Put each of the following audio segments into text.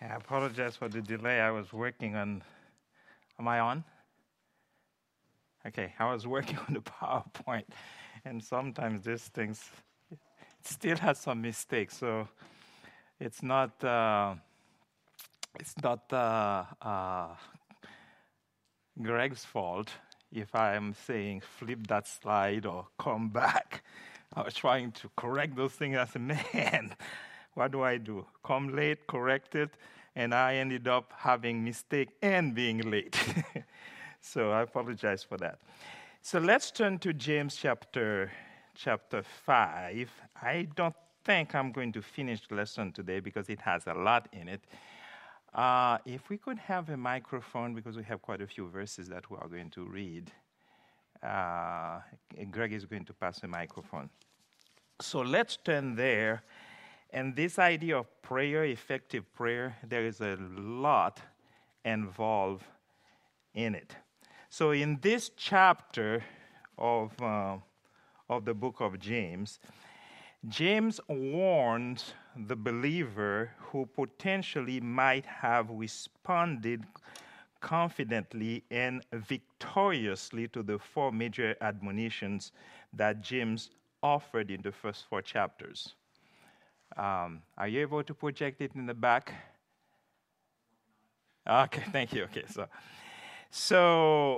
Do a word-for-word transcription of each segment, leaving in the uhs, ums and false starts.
I apologize for the delay. I was working on. Am I on? Okay, I was working on the PowerPoint, and sometimes these things it still has some mistakes. So it's not. Uh, it's not uh, uh, Greg's fault if I'm saying flip that slide or come back. I was trying to correct those things. I said, man, what do I do? Come late, correct it, and I ended up having mistake and being late. So I apologize for that. So let's turn to James chapter chapter five. I don't think I'm going to finish the lesson today because it has a lot in it. Uh, if we could have a microphone, because we have quite a few verses that we are going to read. Uh, Greg is going to pass a microphone. So let's turn there. And this idea of prayer, effective prayer, there is a lot involved in it. So in this chapter of, uh, of the book of James, James warns the believer who potentially might have responded confidently and victoriously to the four major admonitions that James offered in the first four chapters. Um, are you able to project it in the back? Okay, thank you. Okay, so, so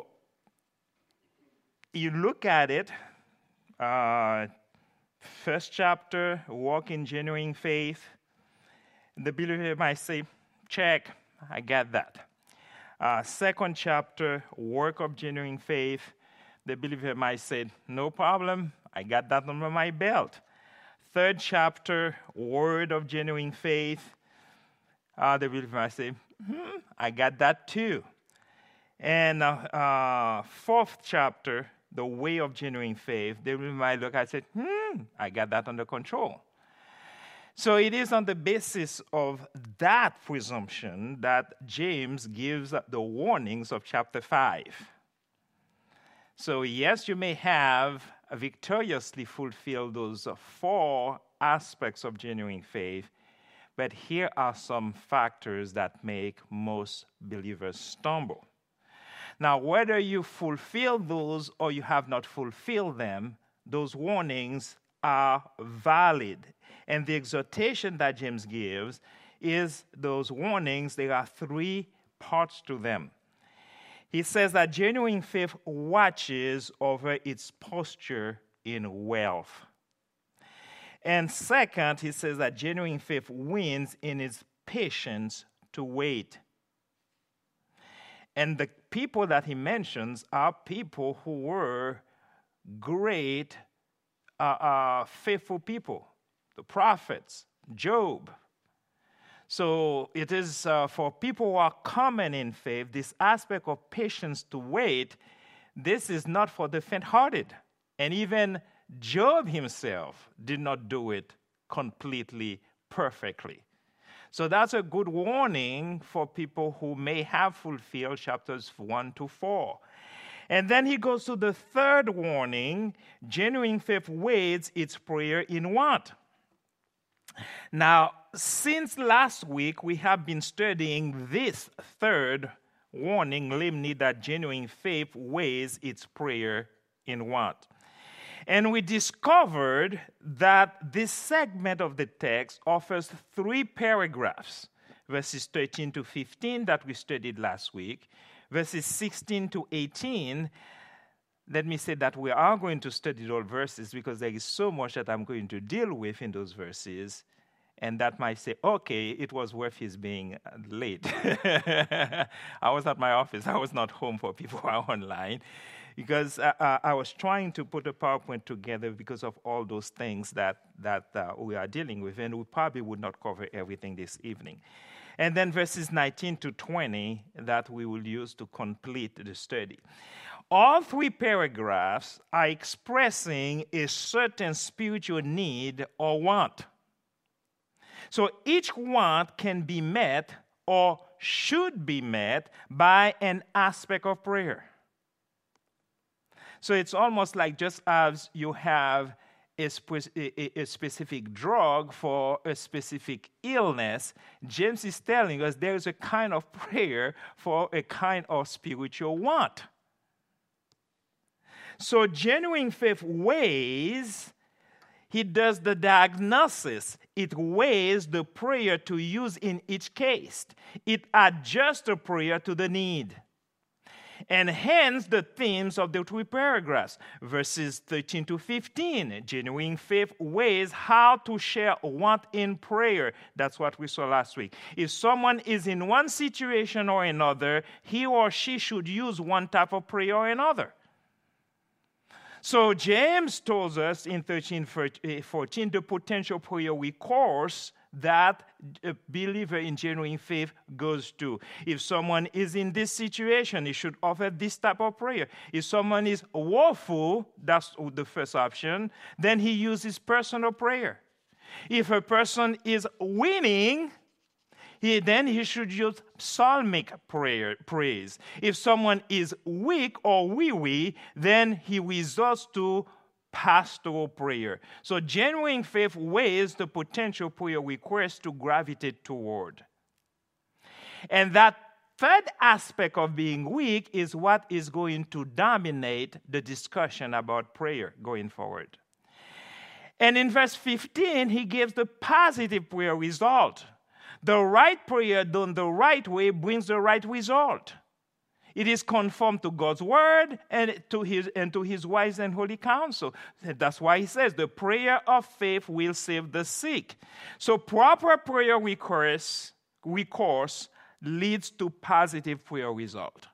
you look at it. Uh, First chapter, walk in genuine faith. The believer might say, check, I got that. Uh, second chapter, work of genuine faith. The believer might say, no problem, I got that under my belt. Third chapter, word of genuine faith. Uh, the believer might say, hmm, I got that too. And uh, uh, fourth chapter, the way of genuine faith, they might look and say, hmm, I got that under control. So it is on the basis of that presumption that James gives the warnings of chapter five. So yes, you may have victoriously fulfilled those four aspects of genuine faith, but here are some factors that make most believers stumble. Now, whether you fulfill those or you have not fulfilled them, those warnings are valid. And the exhortation that James gives is those warnings, there are three parts to them. He says that genuine faith watches over its posture in wealth. And second, he says that genuine faith wins in its patience to wait. And the people that he mentions are people who were great, uh, uh, faithful people, the prophets, Job. So it is uh, for people who are common in faith, this aspect of patience to wait, this is not for the faint-hearted. And even Job himself did not do it completely perfectly. So that's a good warning for people who may have fulfilled chapters one to four. And then he goes to the third warning, genuine faith waits its prayer in what? Now, since last week, we have been studying this third warning, namely that genuine faith weighs its prayer in what? And we discovered that this segment of the text offers three paragraphs, verses thirteen to fifteen that we studied last week, verses sixteen to eighteen. Let me say that we are going to study those verses because there is so much that I'm going to deal with in those verses, and that might say, okay, it was worth his being late. I was at my office. I was not home for people who are online. Because uh, I was trying to put a PowerPoint together because of all those things that, that uh, we are dealing with, and we probably would not cover everything this evening. And then verses nineteen to twenty that we will use to complete the study. All three paragraphs are expressing a certain spiritual need or want. So each want can be met or should be met by an aspect of prayer. So it's almost like just as you have a, spe- a, a specific drug for a specific illness. James is telling us there is a kind of prayer for a kind of spiritual want. So genuine faith weighs, he does the diagnosis. It weighs the prayer to use in each case. It adjusts the prayer to the need. And hence the themes of the three paragraphs, verses thirteen to fifteen. Genuine faith weighs how to share want in prayer. That's what we saw last week. If someone is in one situation or another, he or she should use one type of prayer or another. So James tells us in thirteen fourteen the potential prayer recourse that a believer in genuine faith goes to. If someone is in this situation, he should offer this type of prayer. If someone is woeful, that's the first option, then he uses personal prayer. If a person is winning, he, then he should use psalmic prayer, praise. If someone is weak or weary, then he resorts to pastoral prayer. So genuine faith weighs the potential prayer request to gravitate toward. And that third aspect of being weak is what is going to dominate the discussion about prayer going forward. And in verse fifteen, he gives the positive prayer result. The right prayer done the right way brings the right result. It is conformed to God's word and to his and to his wise and holy counsel. That's why he says the prayer of faith will save the sick. So proper prayer recourse, recourse leads to positive prayer result.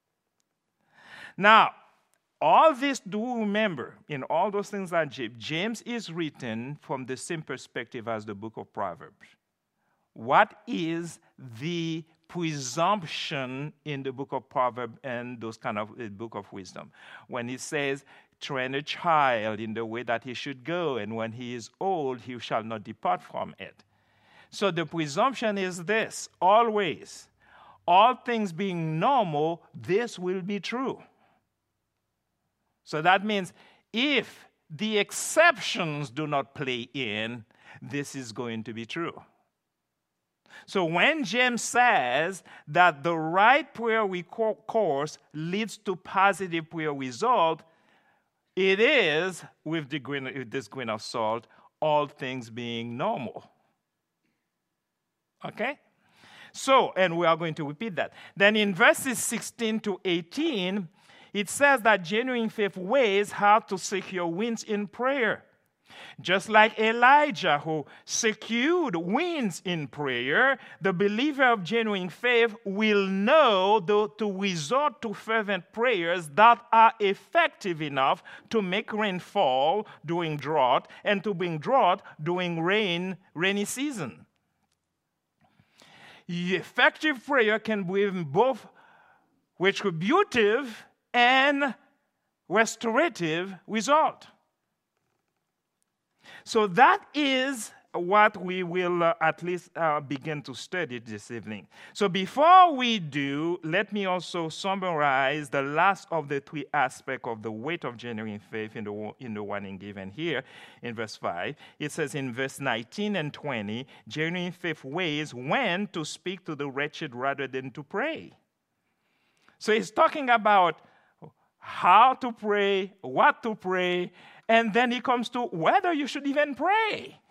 Now, all this, do remember, in all those things that James is written from the same perspective as the book of Proverbs. What is the presumption in the book of Proverbs and those kind of uh, book of wisdom? When it says, train a child in the way that he should go, and when he is old, he shall not depart from it. So the presumption is this, always, all things being normal, this will be true. So that means if the exceptions do not play in, this is going to be true. So when James says that the right prayer recourse leads to positive prayer result, it is, with, the grain, with this grain of salt, all things being normal. Okay? So, and we are going to repeat that. Then in verses sixteen to eighteen, it says that genuine faith weighs how to secure wins in prayer. Just like Elijah, who secured wins in prayer, the believer of genuine faith will know to resort to fervent prayers that are effective enough to make rain fall during drought and to bring drought during rain, rainy season. Effective prayer can bring both retributive and restorative result. So that is what we will uh, at least uh, begin to study this evening. So before we do, let me also summarize the last of the three aspects of the weight of genuine faith in the, in the warning given here in verse five. It says in verse nineteen and twenty, genuine faith weighs when to speak to the wretched rather than to pray. So he's talking about how to pray, what to pray, and then he comes to whether you should even pray.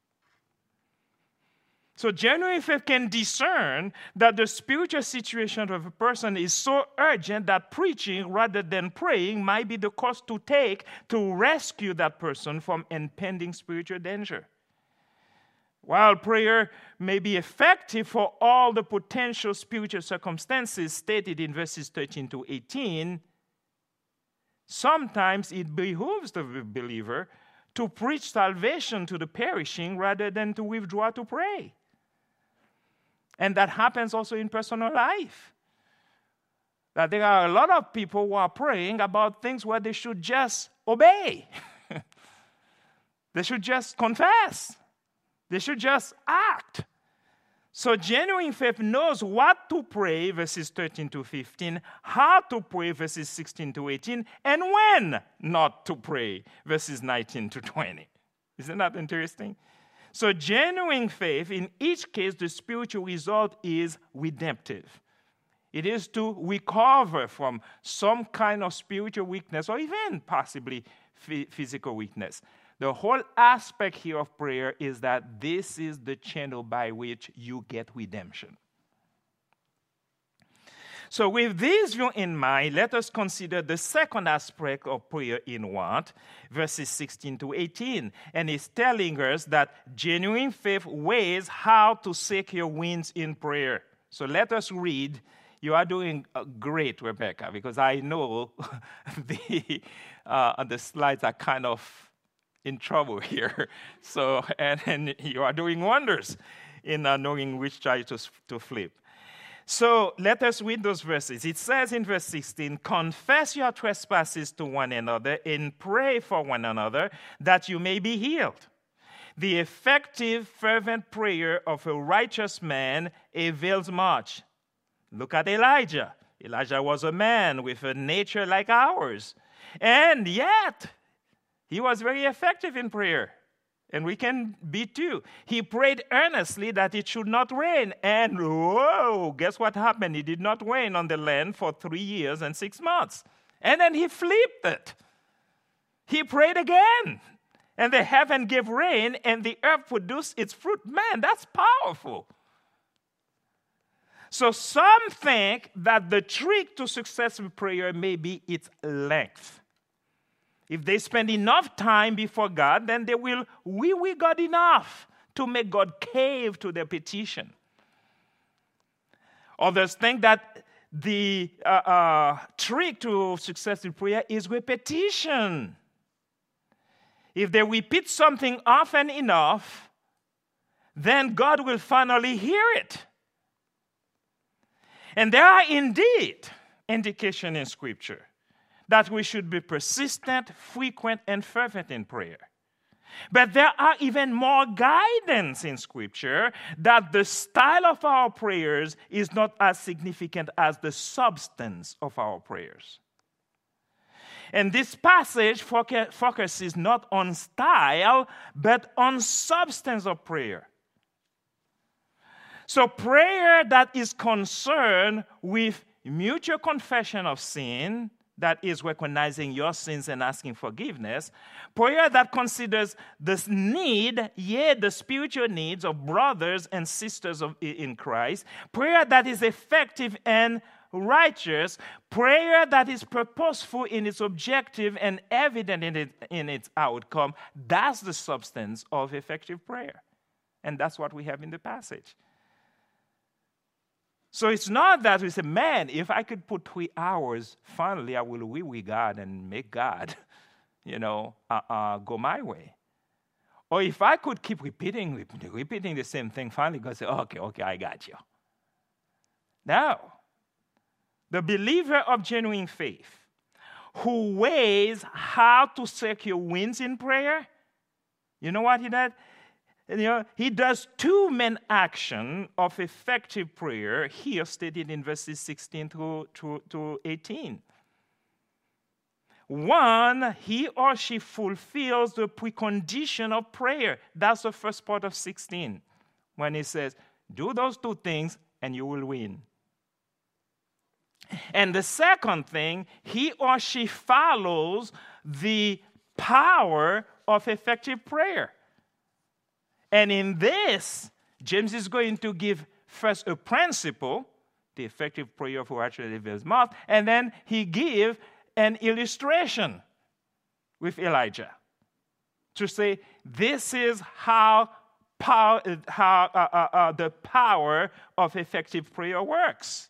So genuine faith can discern that the spiritual situation of a person is so urgent that preaching rather than praying might be the course to take to rescue that person from impending spiritual danger. While prayer may be effective for all the potential spiritual circumstances stated in verses thirteen to eighteen, sometimes it behooves the believer to preach salvation to the perishing rather than to withdraw to pray. And that happens also in personal life. That there are a lot of people who are praying about things where they should just obey. They should just confess. They should just act. So genuine faith knows what to pray, verses thirteen to fifteen, how to pray, verses sixteen to eighteen, and when not to pray, verses nineteen to twenty. Isn't that interesting? So genuine faith, in each case, the spiritual result is redemptive. It is to recover from some kind of spiritual weakness or even possibly physical weakness. The whole aspect here of prayer is that this is the channel by which you get redemption. So with this view in mind, let us consider the second aspect of prayer in want, verses sixteen to eighteen. And it's telling us that genuine faith weighs how to secure wins in prayer. So let us read. You are doing great, Rebecca, because I know the, uh, the slides are kind of in trouble here. So, and, and you are doing wonders in uh, knowing which child to, to flip. So let us read those verses. It says in verse sixteen, confess your trespasses to one another and pray for one another that you may be healed. The effective, fervent prayer of a righteous man avails much. Look at Elijah. Elijah was a man with a nature like ours. And yet, he was very effective in prayer. And we can be too. He prayed earnestly that it should not rain. And whoa, guess what happened? It did not rain on the land for three years and six months. And then he flipped it. He prayed again. And the heaven gave rain and the earth produced its fruit. Man, that's powerful. So some think that the trick to successful prayer may be its length. If they spend enough time before God, then they will wee wee God enough to make God cave to their petition. Others think that the uh, uh, trick to successful prayer is repetition. If they repeat something often enough, then God will finally hear it. And there are indeed indications in Scripture that we should be persistent, frequent, and fervent in prayer. But there are even more guidance in Scripture that the style of our prayers is not as significant as the substance of our prayers. And this passage focuses not on style, but on substance of prayer. So prayer that is concerned with mutual confession of sin, that is recognizing your sins and asking forgiveness. Prayer that considers the need, yea, the spiritual needs of brothers and sisters of, in Christ. Prayer that is effective and righteous. Prayer that is purposeful in its objective and evident in, it, in its outcome. That's the substance of effective prayer. And that's what we have in the passage. So it's not that we say, man, if I could put three hours, finally I will be with God and make God, you know, uh, uh, go my way. Or if I could keep repeating, repeating the same thing, finally God say, okay, okay, I got you. Now, the believer of genuine faith who weighs how to secure wins in prayer, you know what he does? You know, he does two main actions of effective prayer here stated in verses sixteen to, to, to eighteen. One, he or she fulfills the precondition of prayer. That's the first part of sixteen, when he says, do those two things and you will win. And the second thing, he or she follows the power of effective prayer. And in this, James is going to give first a principle, the effective prayer of righteous avails much, and then he gives an illustration with Elijah to say this is how, power, how uh, uh, uh, the power of effective prayer works.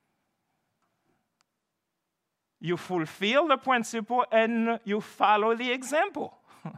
You fulfill the principle and you follow the example.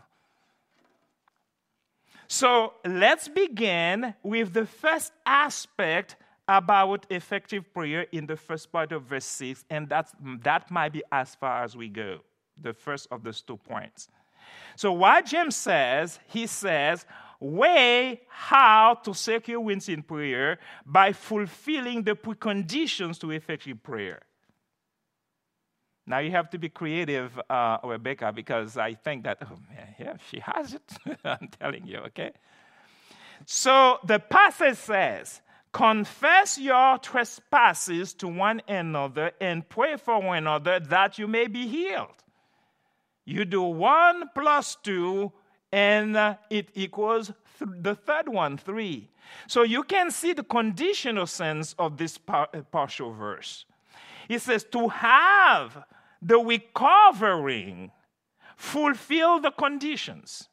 So let's begin with the first aspect about effective prayer in the first part of verse six, and that's, that might be as far as we go, the first of those two points. So what James says, he says, way how to secure wins in prayer by fulfilling the preconditions to effective prayer. Now you have to be creative, uh, Rebecca, because I think that, oh man, yeah, she has it. I'm telling you, okay? So the passage says, confess your trespasses to one another and pray for one another that you may be healed. You do one plus two, and uh, it equals th- the third one, three. So you can see the conditional sense of this par- partial verse. It says to have the recovering fulfill the conditions.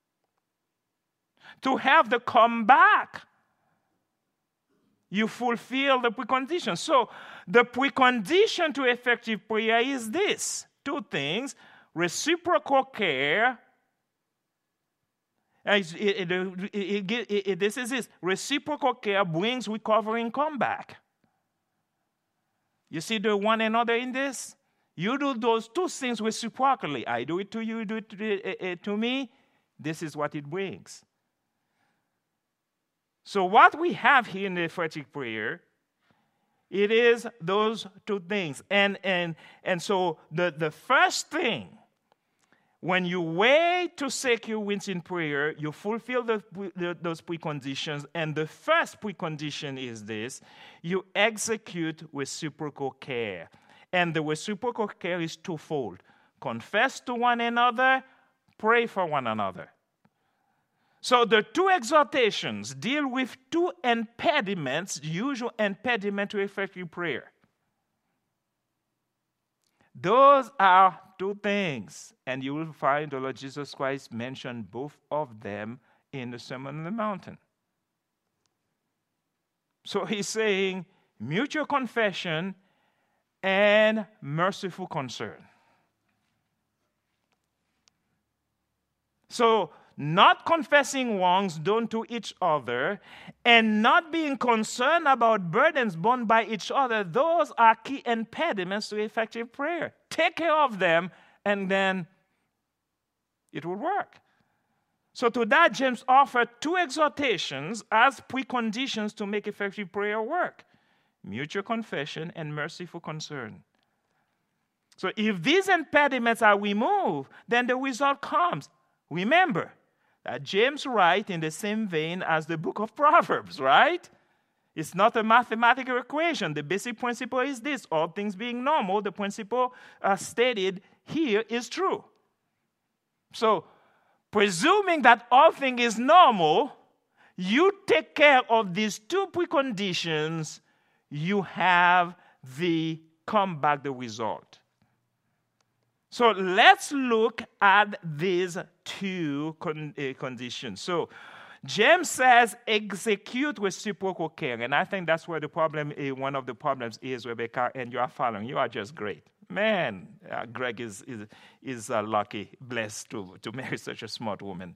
To have the comeback, you fulfill the preconditions. So the precondition to effective prayer is this. Two things. Reciprocal care. It, it, it, it, this is this. Reciprocal care brings recovering comeback. You see the one another in this? You do those two things reciprocally. I do it to you, you do it to, uh, uh, to me. This is what it brings. So what we have here in the effective prayer, it is those two things. And and and so the, the first thing, when you wait to secure wins in prayer, you fulfill the, the, those preconditions. And the first precondition is this: you execute reciprocal care. And the reciprocal care is twofold. Confess to one another, pray for one another. So the two exhortations deal with two impediments, usual impediment to effective prayer. Those are two things, and you will find the Lord Jesus Christ mention both of them in the Sermon on the Mountain. So he's saying mutual confession and merciful concern. So not confessing wrongs done to each other and not being concerned about burdens borne by each other, those are key impediments to effective prayer. Take care of them, and then it will work. So to that, James offered two exhortations as preconditions to make effective prayer work: mutual confession and merciful concern. So if these impediments are removed, then the result comes. Remember that James writes in the same vein as the book of Proverbs, right? It's not a mathematical equation. The basic principle is this: all things being normal, the principle uh, stated here is true. So, presuming that all things is normal, you take care of these two preconditions, you have the comeback, the result. So let's look at these two con- uh, conditions. So James says execute reciprocal care. And I think that's where the problem is, one of the problems is, Rebecca, and you are following. You are just great. Man, uh, Greg is is, is uh, lucky, blessed to, to marry such a smart woman.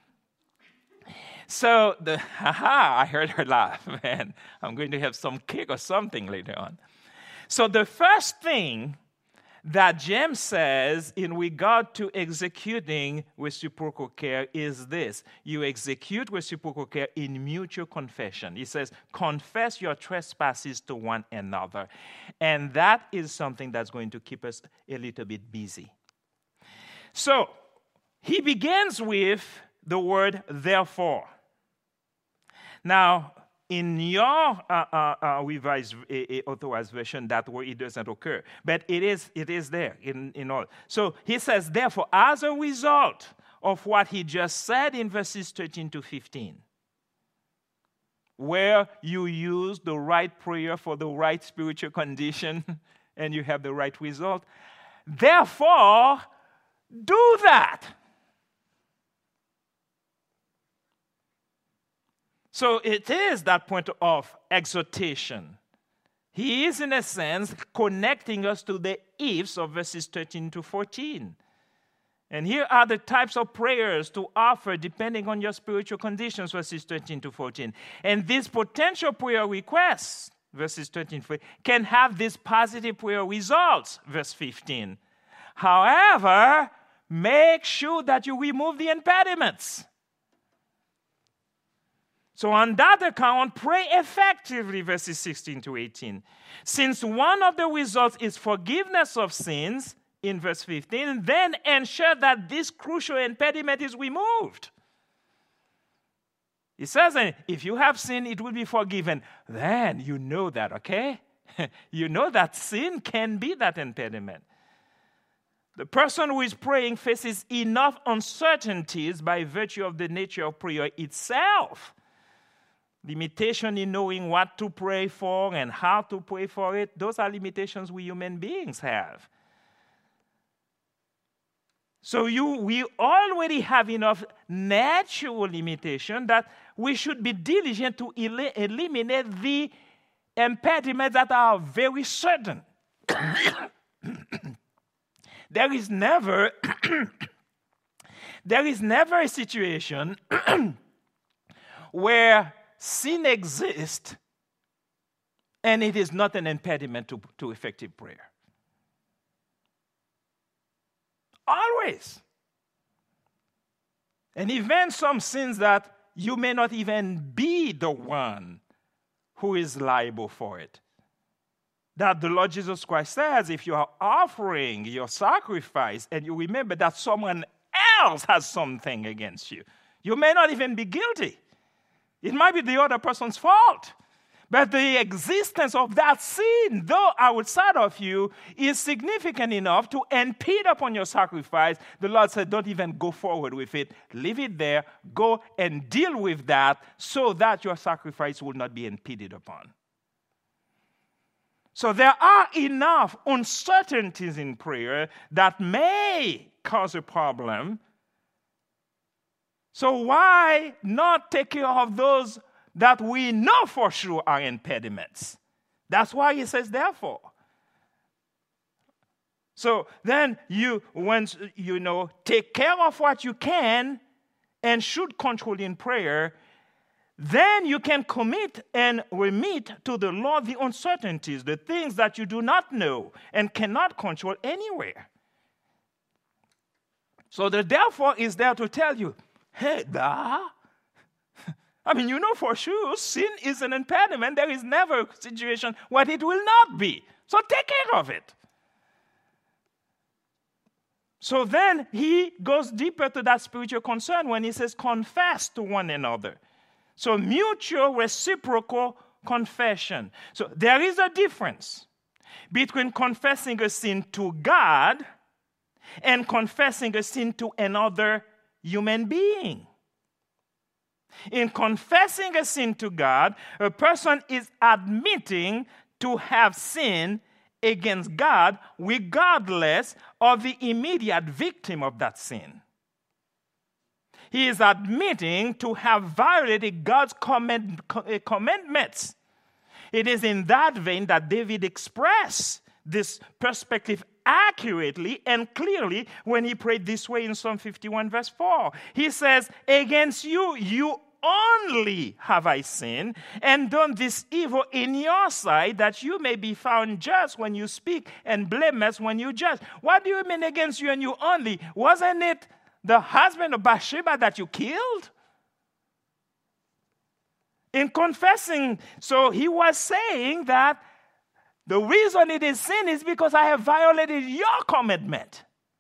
So, the haha, I heard her laugh. Man, I'm going to have some cake or something later on. So the first thing that James says in regard to executing reciprocal care is this: you execute reciprocal care in mutual confession. He says, confess your trespasses to one another. And that is something that's going to keep us a little bit busy. So, he begins with the word therefore. Now, in your uh, uh, uh, revised uh, uh, authorized version, that word it doesn't occur, but it is it is there in, in all. So he says, therefore, as a result of what he just said in verses thirteen to fifteen, where you use the right prayer for the right spiritual condition and you have the right result, therefore, do that. So it is that point of exhortation. He is, in a sense, connecting us to the ifs of verses thirteen to fourteen. And here are the types of prayers to offer depending on your spiritual conditions, verses thirteen to fourteen. And these potential prayer requests, verses thirteen to fourteen, can have these positive prayer results, verse fifteen. However, make sure that you remove the impediments. So on that account, pray effectively, verses sixteen to eighteen. Since one of the results is forgiveness of sins, in verse fifteen, then ensure that this crucial impediment is removed. It says, if you have sinned, it will be forgiven. Then you know that, okay? You know that sin can be that impediment. The person who is praying faces enough uncertainties by virtue of the nature of prayer itself. Limitation in knowing what to pray for and how to pray for it, those are limitations we human beings have. So you, we already have enough natural limitation that we should be diligent to el- eliminate the impediments that are very certain. There is never, there is never a situation where sin exists and it is not an impediment to, to effective prayer. Always. And even some sins that you may not even be the one who is liable for it. That the Lord Jesus Christ says, if you are offering your sacrifice and you remember that someone else has something against you, you may not even be guilty. It might be the other person's fault. But the existence of that sin, though outside of you, is significant enough to impede upon your sacrifice. The Lord said, don't even go forward with it. Leave it there. Go and deal with that so that your sacrifice will not be impeded upon. So there are enough uncertainties in prayer that may cause a problem. So why not take care of those that we know for sure are impediments? That's why he says therefore. So then you, once you know, take care of what you can and should control in prayer, then you can commit and remit to the Lord the uncertainties, the things that you do not know and cannot control anywhere. So the therefore is there to tell you, hey, da. I mean, you know for sure sin is an impediment. There is never a situation where it will not be. So take care of it. So then he goes deeper to that spiritual concern when he says confess to one another. So mutual reciprocal confession. So there is a difference between confessing a sin to God and confessing a sin to another human being. In confessing a sin to God, a person is admitting to have sinned against God regardless of the immediate victim of that sin. He is admitting to have violated God's command, commandments. It is in that vein that David expressed this perspective accurately and clearly when he prayed this way in Psalm fifty-one verse four. He says, against you, you only have I sinned and done this evil in your sight, that you may be found just when you speak and blameless when you judge. What do you mean against you and you only? Wasn't it the husband of Bathsheba that you killed? In confessing, so he was saying that the reason it is sin is because I have violated your commandment.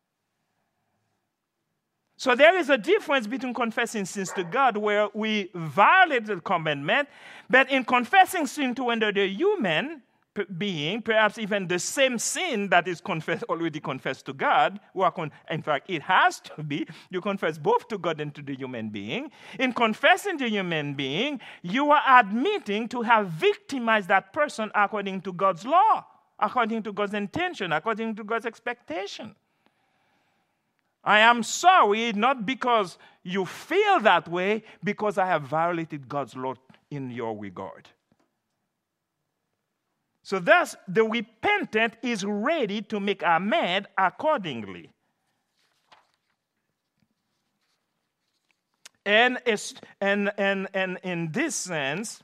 So there is a difference between confessing sins to God where we violate the commandment, but in confessing sin to another human being, perhaps even the same sin that is confessed, already confessed to God, or con- in fact, it has to be, you confess both to God and to the human being. In confessing the human being, you are admitting to have victimized that person according to God's law, according to God's intention, according to God's expectation. I am sorry, not because you feel that way, because I have violated God's law in your regard. So thus, the repentant is ready to make amends accordingly. And, and, and, and in this sense,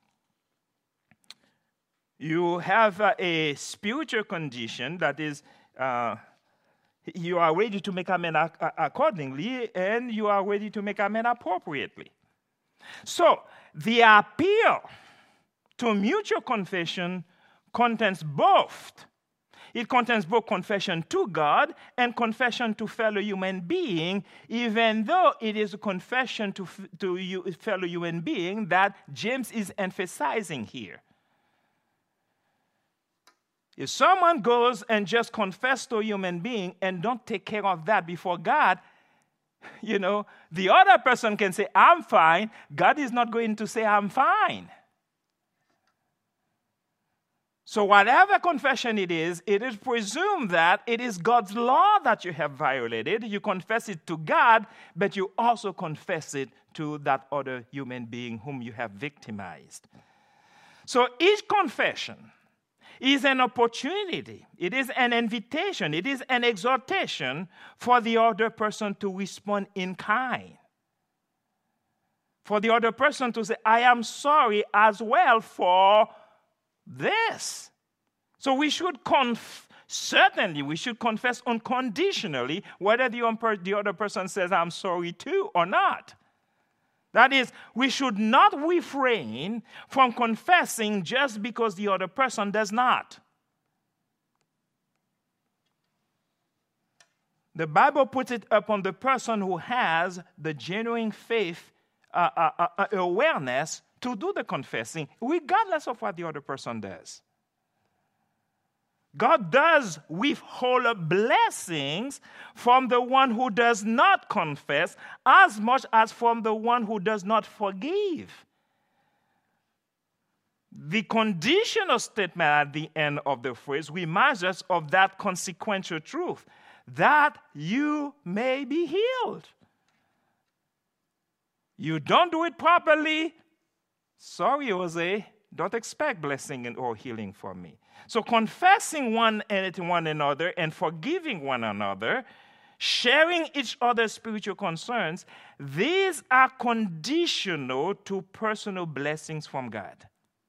you have a, a spiritual condition that is, uh, you are ready to make amends accordingly, and you are ready to make amends appropriately. So, the appeal to mutual confession contains both. It contains both confession to God and confession to fellow human being, even though it is a confession to, to you, fellow human being that James is emphasizing here. If someone goes and just confesses to a human being and don't take care of that before God, you know, the other person can say, I'm fine. God is not going to say, I'm fine. So whatever confession it is, it is presumed that it is God's law that you have violated. You confess it to God, but you also confess it to that other human being whom you have victimized. So each confession is an opportunity. It is an invitation. It is an exhortation for the other person to respond in kind. For the other person to say, I am sorry as well for this. So we should conf- certainly we should confess unconditionally whether the, un- the other person says I'm sorry too or not. That is, we should not refrain from confessing just because the other person does not. The Bible puts it upon the person who has the genuine faith, uh, uh, uh, awareness to do the confessing, regardless of what the other person does. God does withhold blessings from the one who does not confess as much as from the one who does not forgive. The conditional statement at the end of the phrase reminds us of that consequential truth, that you may be healed. You don't do it properly, sorry, Jose, don't expect blessing or healing from me. So confessing one and one another and forgiving one another, sharing each other's spiritual concerns, these are conditional to personal blessings from God.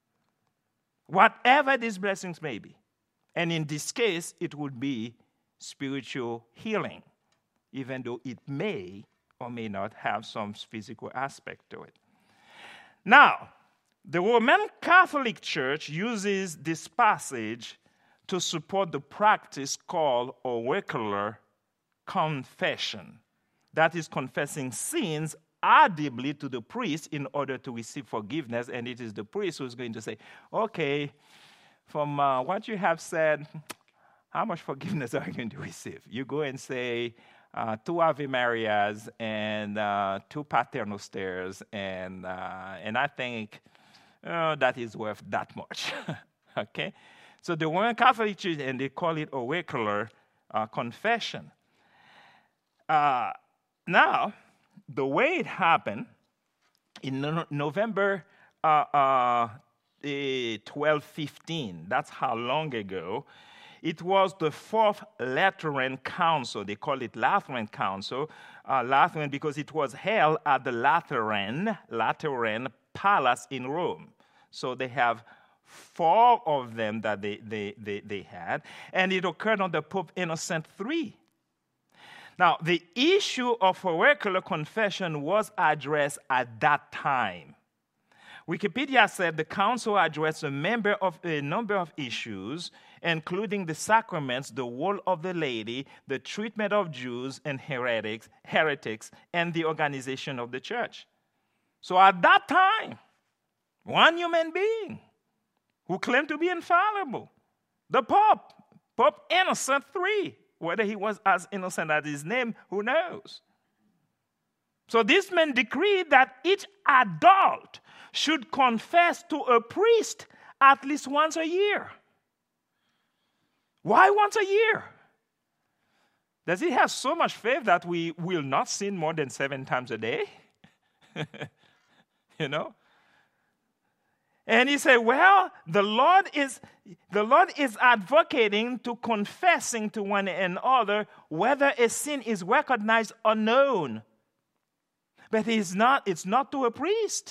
Whatever these blessings may be. And in this case, it would be spiritual healing, even though it may or may not have some physical aspect to it. Now, the Roman Catholic Church uses this passage to support the practice called auricular confession. That is confessing sins audibly to the priest in order to receive forgiveness. And it is the priest who is going to say, okay, from uh, what you have said, how much forgiveness are you going to receive? You go and say uh, two Ave Marias and uh, two Pater Nosters, and, uh, and I think Oh, that is worth that much. Okay? So the Roman Catholic Church, and they call it auricular uh, confession. Uh, now, the way it happened, in no- November uh, uh, twelve fifteen, that's how long ago, it was the Fourth Lateran Council. They call it Lateran Council, uh, Lateran because it was held at the Lateran, Lateran Palace in Rome. So they have four of them that they, they, they, they had, and it occurred under Pope Innocent the third. Now, the issue of auricular confession was addressed at that time. Wikipedia said the council addressed a, member of, a number of issues, including the sacraments, the role of the laity, the treatment of Jews and heretics, heretics, and the organization of the church. So at that time, one human being who claimed to be infallible, the Pope, Pope Innocent the third, whether he was as innocent as his name, who knows? So this man decreed that each adult should confess to a priest at least once a year. Why once a year? Does he have so much faith that we will not sin more than seven times a day? You know? And he said, well, the Lord is the Lord is advocating to confessing to one another whether a sin is recognized or known. But it's not, it's not to a priest.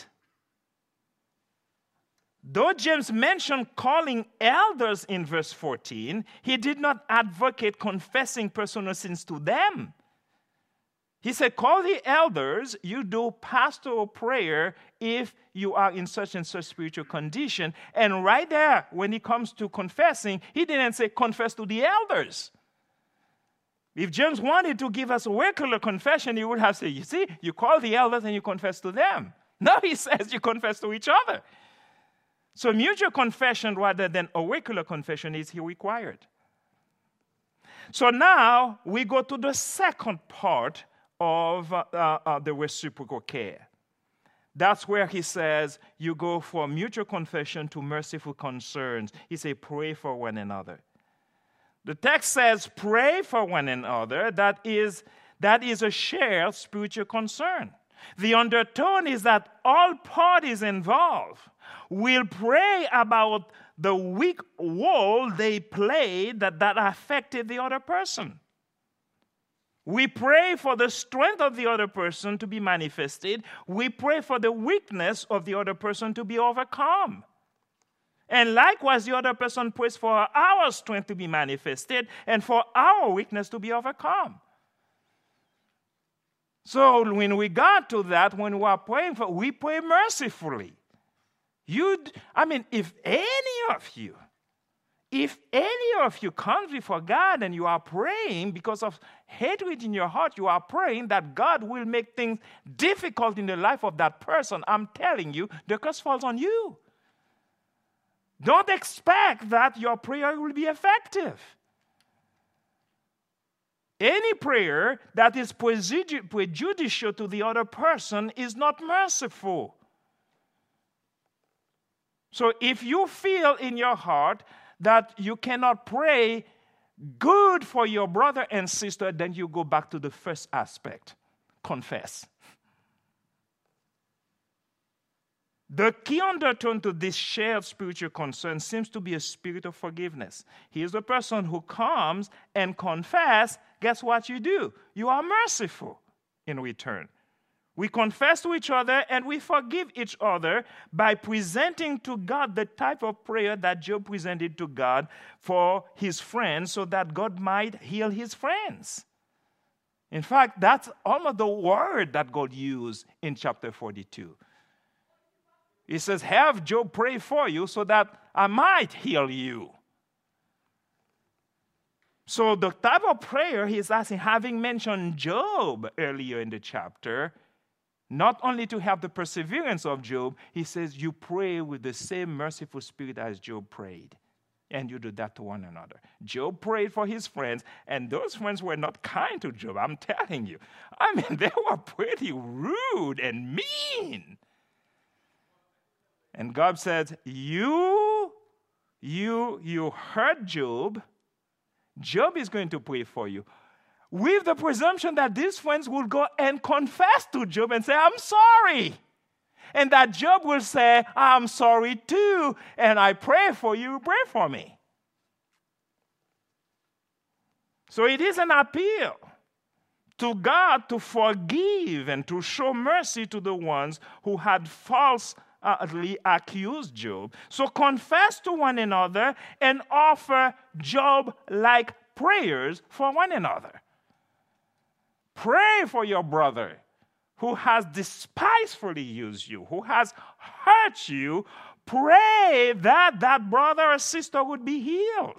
Though James mentioned calling elders in verse fourteen, he did not advocate confessing personal sins to them. He said, call the elders, you do pastoral prayer if you are in such and such spiritual condition. And right there, when it comes to confessing, he didn't say confess to the elders. If James wanted to give us a regular confession, he would have said, you see, you call the elders and you confess to them. No, he says you confess to each other. So mutual confession rather than auricular confession is here required. So now we go to the second part of uh, uh, the reciprocal care. That's where he says you go from mutual confession to merciful concerns. He says pray for one another. The text says pray for one another. That is, that is a shared spiritual concern. The undertone is that all parties involved will pray about the weak role they played that, that affected the other person. We pray for the strength of the other person to be manifested. We pray for the weakness of the other person to be overcome. And likewise, the other person prays for our strength to be manifested and for our weakness to be overcome. So when we got to that, when we are praying for, we pray mercifully. You, I mean, if any of you, if any of you comes before God and you are praying because of hatred in your heart, you are praying that God will make things difficult in the life of that person, I'm telling you, the curse falls on you. Don't expect that your prayer will be effective. Any prayer that is prejudicial to the other person is not merciful. So if you feel in your heart that you cannot pray good for your brother and sister, then you go back to the first aspect. Confess. The key undertone to this shared spiritual concern seems to be a spirit of forgiveness. Here's a person who comes and confesses. Guess what you do? You are merciful in return. We confess to each other and we forgive each other by presenting to God the type of prayer that Job presented to God for his friends so that God might heal his friends. In fact, that's almost the word that God used in chapter forty-two. He says, have Job pray for you so that I might heal you. So the type of prayer he's asking, having mentioned Job earlier in the chapter, not only to have the perseverance of Job, he says you pray with the same merciful spirit as Job prayed. And you do that to one another. Job prayed for his friends, and those friends were not kind to Job, I'm telling you. I mean, they were pretty rude and mean. And God said, you, you, you hurt Job. Job is going to pray for you. With the presumption that these friends will go and confess to Job and say, I'm sorry. And that Job will say, I'm sorry too, and I pray for you, pray for me. So it is an appeal to God to forgive and to show mercy to the ones who had falsely accused Job. So confess to one another and offer Job-like prayers for one another. Pray for your brother who has despisefully used you, who has hurt you. Pray that that brother or sister would be healed.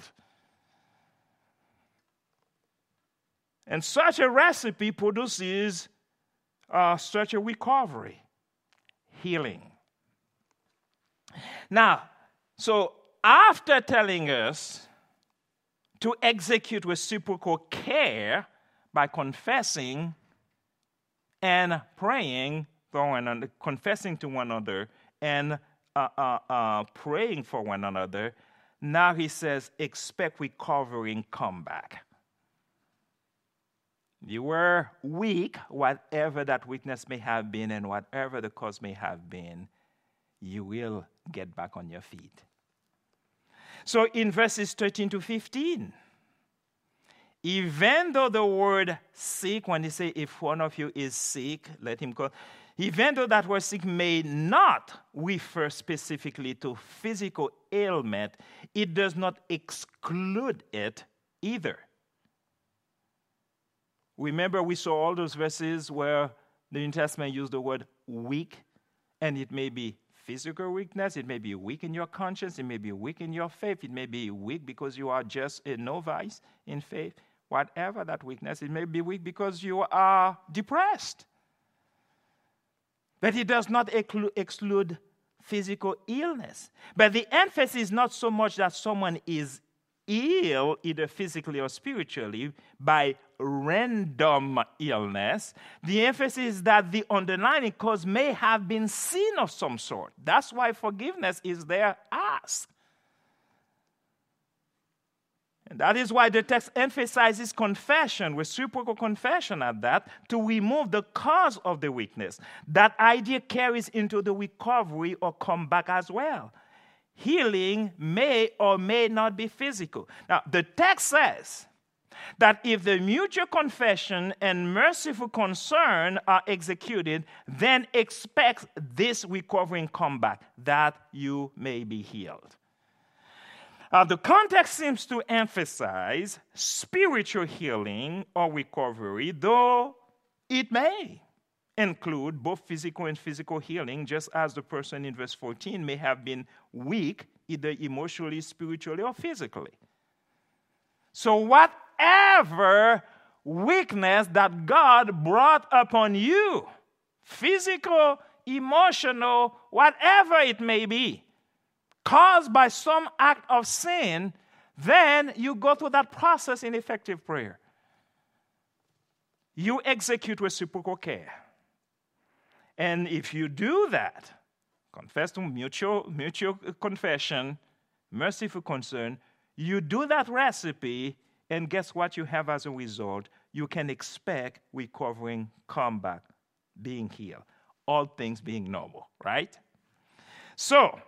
And such a recipe produces uh, such a recovery, healing. Now, so after telling us to execute reciprocal care by confessing and praying for one another, confessing to one another and uh, uh, uh, praying for one another, now he says, expect recovery and comeback. You were weak, whatever that weakness may have been and whatever the cause may have been, you will get back on your feet. So in verses thirteen to fifteen, even though the word sick, when he say, if one of you is sick, let him go. Even though that word sick may not refer specifically to physical ailment, it does not exclude it either. Remember, we saw all those verses where the New Testament used the word weak, and it may be physical weakness, it may be weak in your conscience, it may be weak in your faith, it may be weak because you are just a novice in faith. Whatever that weakness, it may be weak because you are depressed. But it does not exclu- exclude physical illness. But the emphasis is not so much that someone is ill, either physically or spiritually, by random illness. The emphasis is that the underlying cause may have been sin of some sort. That's why forgiveness is there asked. And that is why the text emphasizes confession, reciprocal confession at that, to remove the cause of the weakness. That idea carries into the recovery or comeback as well. Healing may or may not be physical. Now, the text says that if the mutual confession and merciful concern are executed, then expect this recovering comeback, that you may be healed. Uh, the context seems to emphasize spiritual healing or recovery, though it may include both physical and physical healing, just as the person in verse fourteen may have been weak, either emotionally, spiritually, or physically. So whatever weakness that God brought upon you, physical, emotional, whatever it may be, caused by some act of sin, then you go through that process in effective prayer. You execute reciprocal care. And if you do that, confess to mutual, mutual confession, merciful concern, you do that recipe, and guess what you have as a result? You can expect recovering comeback, being healed, all things being normal, right? So,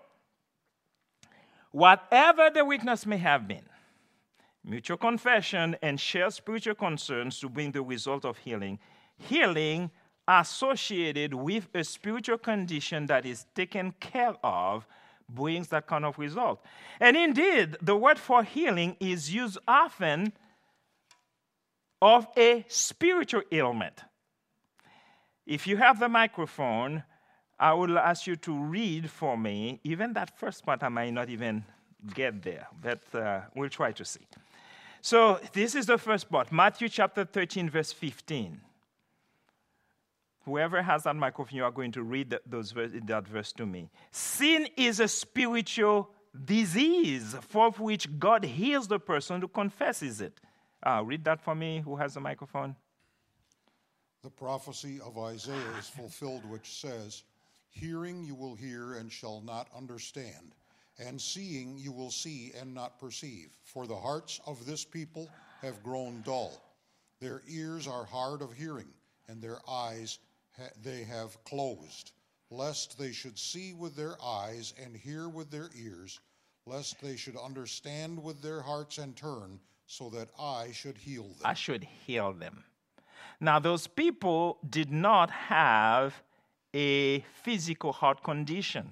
whatever the weakness may have been, mutual confession and shared spiritual concerns to bring the result of healing, healing associated with a spiritual condition that is taken care of brings that kind of result. And indeed, the word for healing is used often of a spiritual ailment. If you have the microphone, I will ask you to read for me. Even that first part, I might not even get there, but uh, we'll try to see. So this is the first part, Matthew chapter thirteen, verse fifteen. Whoever has that microphone, you are going to read that, those verse, that verse to me. Sin is a spiritual disease for which God heals the person who confesses it. Uh, read that for me. Who has the microphone? The prophecy of Isaiah is fulfilled, which says, "Hearing you will hear and shall not understand, and seeing you will see and not perceive. For the hearts of this people have grown dull. Their ears are hard of hearing, and their eyes ha- they have closed, lest they should see with their eyes and hear with their ears, lest they should understand with their hearts and turn, so that I should heal them." I should heal them. Now, those people did not have a physical heart condition.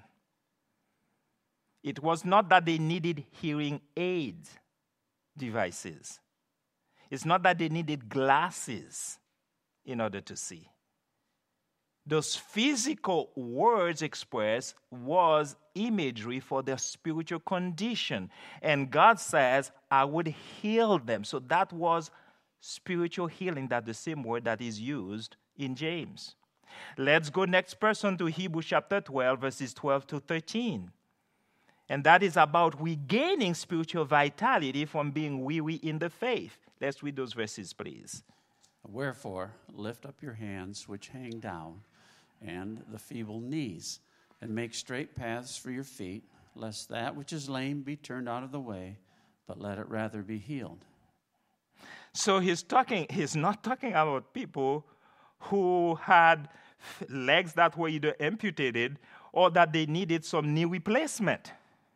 It was not that they needed hearing aid devices. It's not that they needed glasses in order to see. Those physical words expressed was imagery for their spiritual condition. And God says, I would heal them. So that was spiritual healing, that's the same word that is used in James. Let's go next person to Hebrews chapter twelve, verses twelve to thirteen. And that is about regaining spiritual vitality from being weary in the faith. Let's read those verses, please. "Wherefore, lift up your hands which hang down, and the feeble knees, and make straight paths for your feet, lest that which is lame be turned out of the way, but let it rather be healed." So he's talking, he's not talking about people who had legs that were either amputated or that they needed some knee replacement.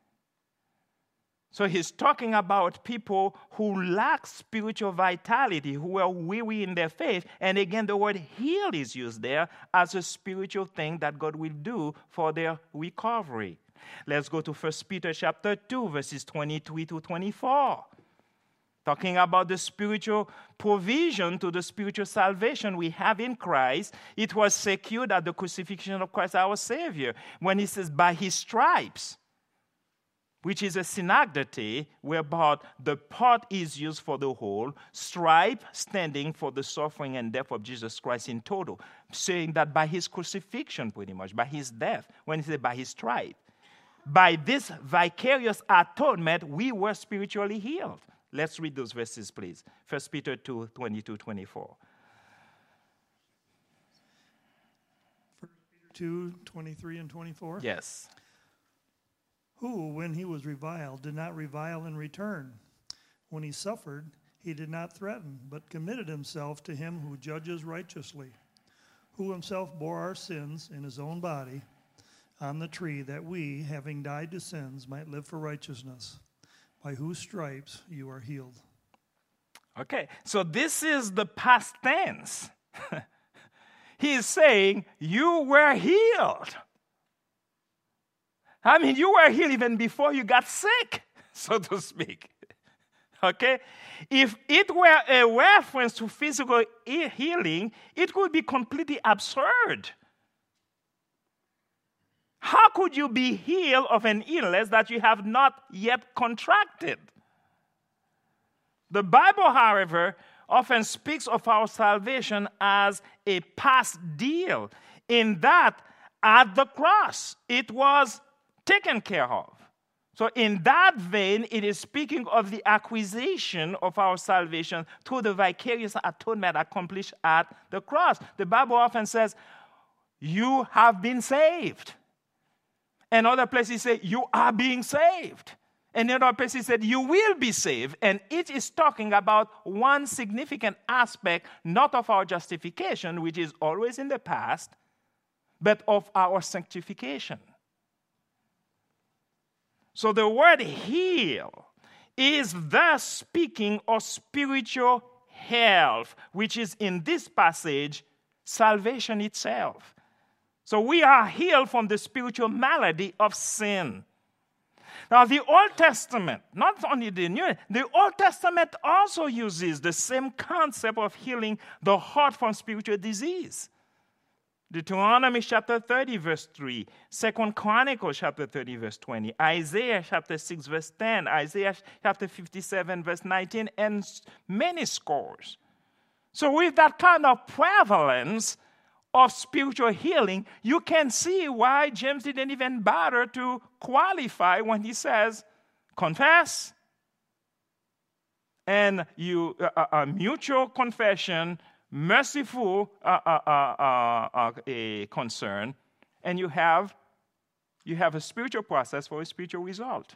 So he's talking about people who lack spiritual vitality, who are weary in their faith. And again, the word heal is used there as a spiritual thing that God will do for their recovery. Let's go to First Peter chapter two, verses twenty-three to twenty-four. talking about the spiritual provision to the spiritual salvation we have in Christ. It was secured at the crucifixion of Christ our Savior. When he says, by his stripes, which is a synecdoche, whereby the part is used for the whole, stripe standing for the suffering and death of Jesus Christ in total, saying that by his crucifixion, pretty much, by his death, when he said by his stripe, by this vicarious atonement, we were spiritually healed. Let's read those verses, please. First Peter two, twenty-two, twenty-four. First Peter two, twenty-three and twenty-four. Yes. Who, when he was reviled, did not revile in return. When he suffered, he did not threaten, but committed himself to him who judges righteously, who himself bore our sins in his own body on the tree, that we, having died to sins, might live for righteousness, by whose stripes you are healed. Okay, so this is the past tense. He is saying, you were healed. I mean, you were healed even before you got sick, so to speak. Okay? If it were a reference to physical healing, it would be completely absurd. How could you be healed of an illness that you have not yet contracted? The Bible, however, often speaks of our salvation as a past deal, in that at the cross it was taken care of. So in that vein, it is speaking of the acquisition of our salvation through the vicarious atonement accomplished at the cross. The Bible often says, you have been saved. And other places say, you are being saved. And in other places said, you will be saved. And it is talking about one significant aspect, not of our justification, which is always in the past, but of our sanctification. So the word heal is thus speaking of spiritual health, which is in this passage salvation itself. So we are healed from the spiritual malady of sin. Now the Old Testament, not only the New, the Old Testament also uses the same concept of healing the heart from spiritual disease. Deuteronomy chapter thirty, verse three, Second Chronicles chapter thirty, verse twenty, Isaiah chapter six, verse ten, Isaiah chapter fifty-seven, verse nineteen, and many scores. So with that kind of prevalence of spiritual healing, you can see why James didn't even bother to qualify when he says, confess, and you uh, a mutual confession, merciful uh, uh, uh, uh, uh, a concern, and you have you have a spiritual process for a spiritual result.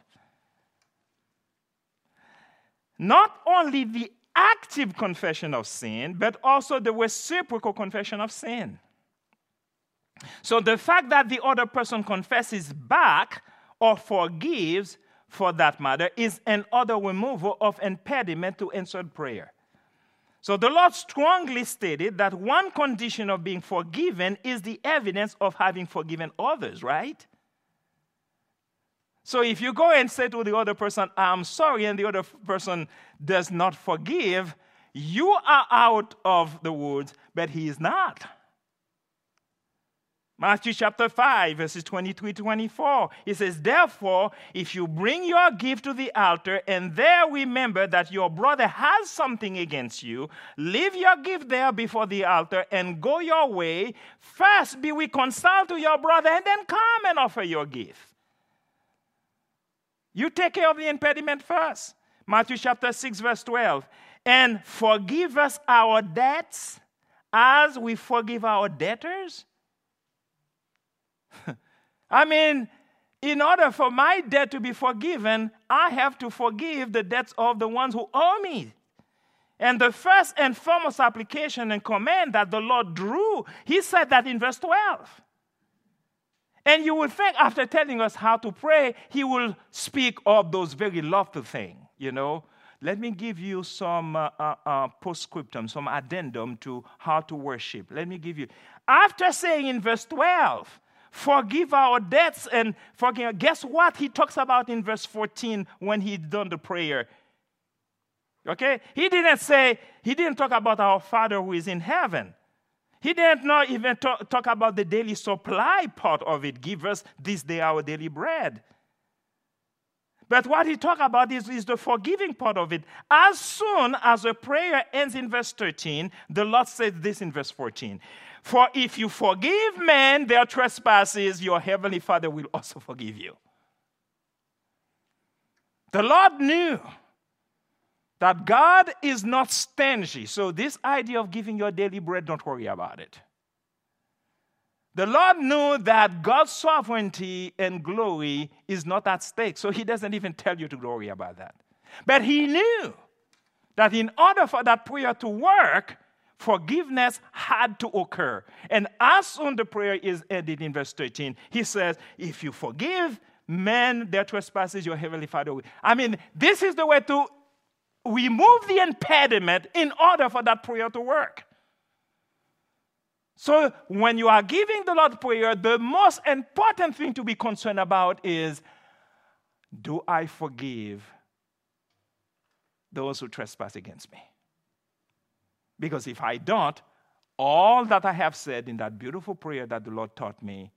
Not only the active confession of sin, but also the reciprocal confession of sin. So the fact that the other person confesses back or forgives, for that matter, is another removal of impediment to answered prayer. So the Lord strongly stated that one condition of being forgiven is the evidence of having forgiven others, right? So if you go and say to the other person, I'm sorry, and the other person does not forgive, you are out of the woods, but he is not. Matthew chapter five, verses twenty-three to twenty-four. It says, therefore, if you bring your gift to the altar and there remember that your brother has something against you, leave your gift there before the altar and go your way. First be reconciled to your brother and then come and offer your gift. You take care of the impediment first. Matthew chapter six, verse twelve. And forgive us our debts as we forgive our debtors. I mean, in order for my debt to be forgiven, I have to forgive the debts of the ones who owe me. And the first and foremost application and command that the Lord drew, he said that in verse twelve. And you would think after telling us how to pray, he will speak of those very lofty things, you know. Let me give you some uh, uh, uh, postscriptum, some addendum to how to worship. Let me give you. After saying in verse twelve, forgive our debts and forgive. Guess what he talks about in verse fourteen when he's done the prayer? Okay? He didn't say, he didn't talk about our Father who is in heaven. He didn't not even talk, talk about the daily supply part of it. Give us this day our daily bread. But what he talked about is, is the forgiving part of it. As soon as a prayer ends in verse thirteen, the Lord says this in verse fourteen. For if you forgive men their trespasses, your heavenly Father will also forgive you. The Lord knew that God is not stingy. So this idea of giving your daily bread, don't worry about it. The Lord knew that God's sovereignty and glory is not at stake. So he doesn't even tell you to worry about that. But he knew that in order for that prayer to work, forgiveness had to occur. And as soon the prayer is ended in verse thirteen, he says, if you forgive men their trespasses, your heavenly Father will. I mean, this is the way to remove the impediment in order for that prayer to work. So when you are giving the Lord prayer, the most important thing to be concerned about is, do I forgive those who trespass against me? Because if I don't, all that I have said in that beautiful prayer that the Lord taught me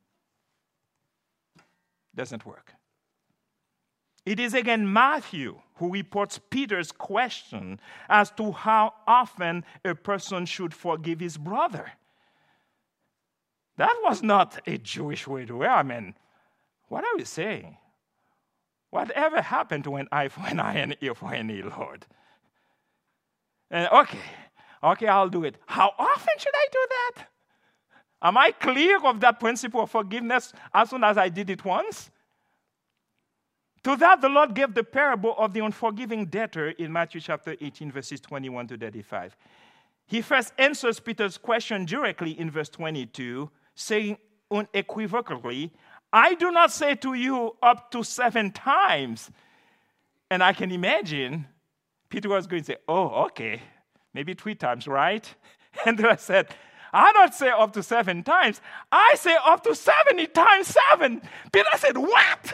doesn't work. It is again Matthew who reports Peter's question as to how often a person should forgive his brother. That was not a Jewish way to wear. I mean, what are we saying? Whatever happened to an eye for an eye and ear for an ear, Lord? And okay, okay, I'll do it. How often should I do that? Am I clear of that principle of forgiveness as soon as I did it once? To that, the Lord gave the parable of the unforgiving debtor in Matthew chapter eighteen, verses twenty-one to thirty-five. He first answers Peter's question directly in verse twenty-two, saying unequivocally, I do not say to you up to seven times. And I can imagine Peter was going to say, oh, okay, maybe three times, right? And I said, I don't say up to seven times. I say up to seventy times seven. Peter said, what?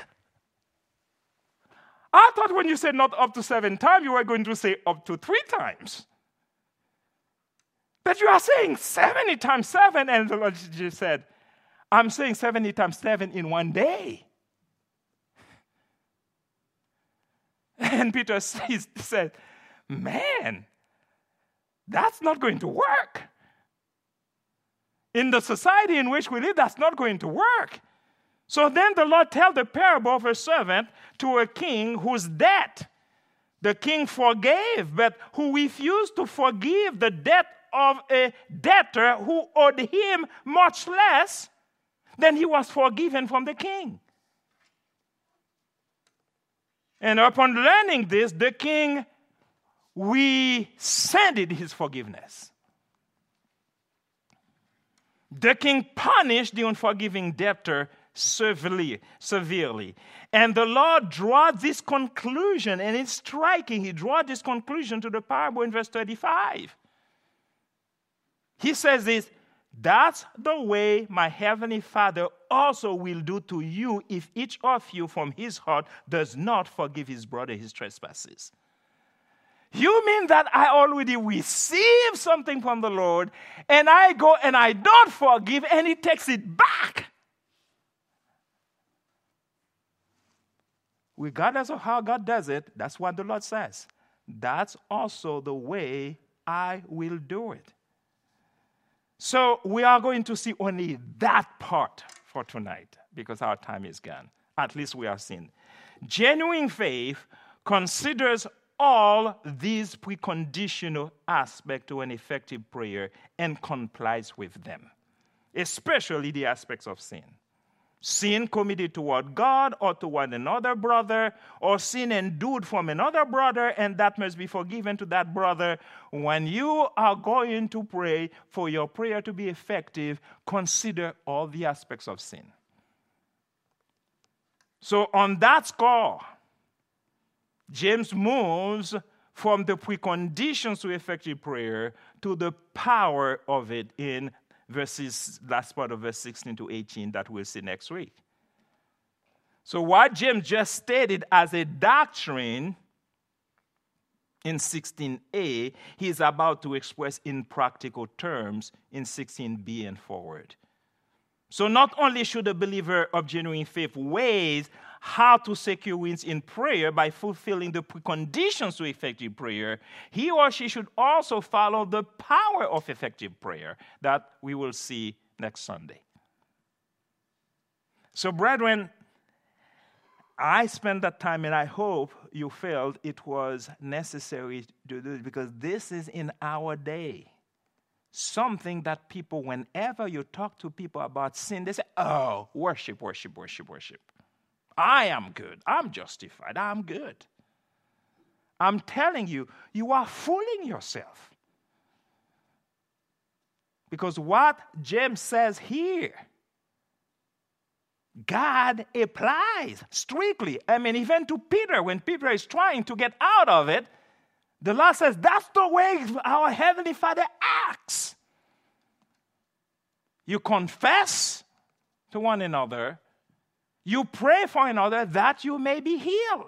I thought when you said not up to seven times, you were going to say up to three times. But you are saying seventy times seven, and the Lord just said, I'm saying seventy times seven in one day. And Peter said, man, that's not going to work. In the society in which we live, that's not going to work. So then the Lord tells the parable of a servant to a king whose debt the king forgave, but who refused to forgive the debt of a debtor who owed him much less than he was forgiven from the king. And upon learning this, the king rescinded his forgiveness. The king punished the unforgiving debtor severely, severely. And the Lord drew this conclusion, and it's striking. He drew this conclusion to the parable in verse thirty-five. He says this, that's the way my heavenly Father also will do to you if each of you from his heart does not forgive his brother his trespasses. You mean that I already received something from the Lord, and I go and I don't forgive, and he takes it back? Regardless of how God does it, that's what the Lord says. That's also the way I will do it. So we are going to see only that part for tonight because our time is gone. At least we have seen. Genuine faith considers all these preconditional aspects to an effective prayer and complies with them, especially the aspects of sin. Sin committed toward God or toward another brother, or sin endured from another brother, and that must be forgiven to that brother. When you are going to pray, for your prayer to be effective, consider all the aspects of sin. So on that score, James moves from the preconditions to effective prayer to the power of it in verses, last part of verse sixteen to eighteen that we'll see next week. So what James just stated as a doctrine in sixteen A, he is about to express in practical terms in sixteen B and forward. So not only should a believer of genuine faith weigh how to secure wins in prayer by fulfilling the preconditions to effective prayer, he or she should also follow the power of effective prayer that we will see next Sunday. So, brethren, I spent that time, and I hope you felt it was necessary to do it, because this is in our day. Something that people, whenever you talk to people about sin, they say, oh, worship, worship, worship, worship. I am good. I'm justified. I'm good. I'm telling you, you are fooling yourself. Because what James says here, God applies strictly. I mean, even to Peter, when Peter is trying to get out of it, the Lord says, that's the way our Heavenly Father acts. You confess to one another. You pray for another that you may be healed.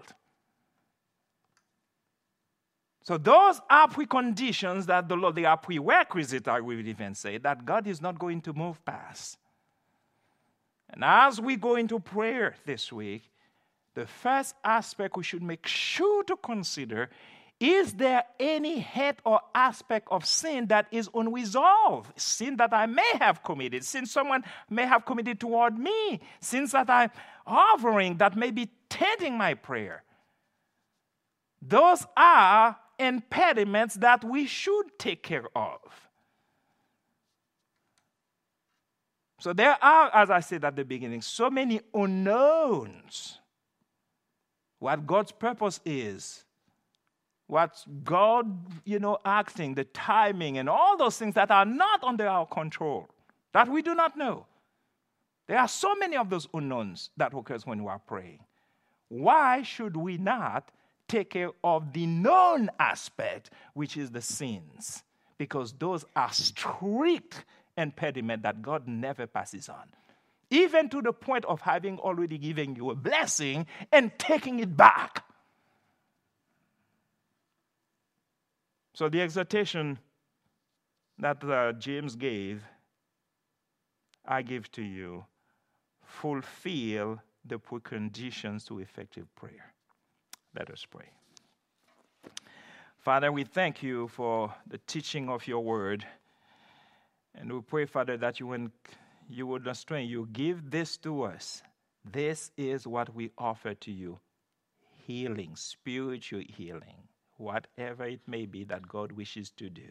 So those are preconditions that the Lord, they are prerequisites, I would even say, that God is not going to move past. And as we go into prayer this week, the first aspect we should make sure to consider, is there any head or aspect of sin that is unresolved? Sin that I may have committed, sin someone may have committed toward me, sins that I'm harboring that may be tainting my prayer. Those are impediments that we should take care of. So there are, as I said at the beginning, so many unknowns. What God's purpose is, what God, you know, acting, the timing, and all those things that are not under our control, that we do not know. There are so many of those unknowns that occurs when we are praying. Why should we not take care of the known aspect, which is the sins? Because those are strict impediment that God never passes on. Even to the point of having already given you a blessing and taking it back. So the exhortation that uh, James gave, I give to you, fulfill the preconditions to effective prayer. Let us pray. Father, we thank you for the teaching of your word. And we pray, Father, that you would, you would strengthen, you give this to us. This is what we offer to you. Healing, spiritual healing, whatever it may be that God wishes to do.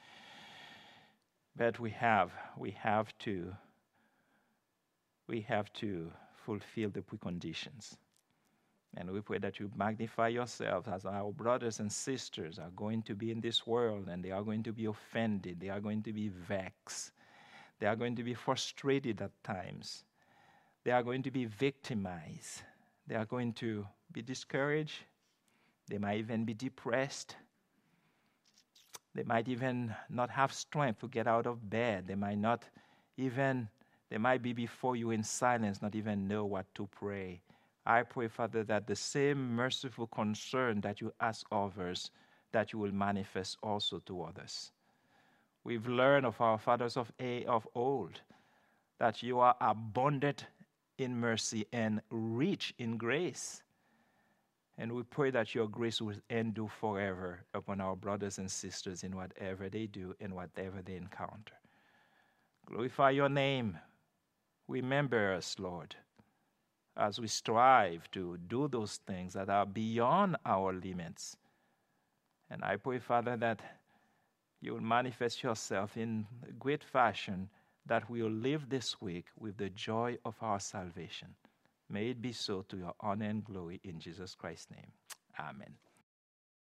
But we have, we have to, we have to fulfill the preconditions. And we pray that you magnify yourselves as our brothers and sisters are going to be in this world, and they are going to be offended. They are going to be vexed. They are going to be frustrated at times. They are going to be victimized. They are going to be discouraged. They might even be depressed. They might even not have strength to get out of bed. They might not even, they might be before you in silence, not even know what to pray. I pray, Father, that the same merciful concern that you ask of us, that you will manifest also to others. We've learned of our fathers of a of old that you are abundant in mercy and rich in grace. And we pray that your grace will endure forever upon our brothers and sisters in whatever they do and whatever they encounter. Glorify your name. Remember us, Lord, as we strive to do those things that are beyond our limits. And I pray, Father, that you will manifest yourself in great fashion, that we will live this week with the joy of our salvation. May it be so to your honor and glory in Jesus Christ's name. Amen.